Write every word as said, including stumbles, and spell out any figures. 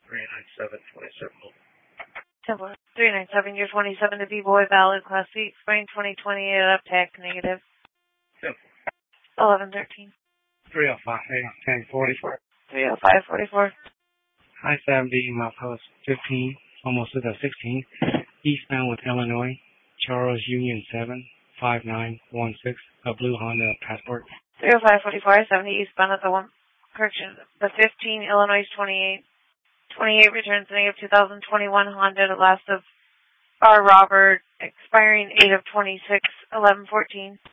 three nine seven, twenty-seven. Temple three nine seven, year twenty-seven to B-Boy, valid, Class C, spring twenty twenty-eight, up, tax negative. Temple. eleven thirteen. three oh five, ten forty-four. three oh five forty-four. I seventy, milepost fifteen, almost to the sixteen. Eastbound with Illinois, Charles Union seven, five nine one six, a blue Honda Passport. three oh five forty-four, I seventy, eastbound at the one, correction, the fifteen, Illinois twenty-eight. twenty-eight returns negative two thousand twenty-one Honda, the last of R. Robert, expiring eight of twenty-six, eleven fourteen.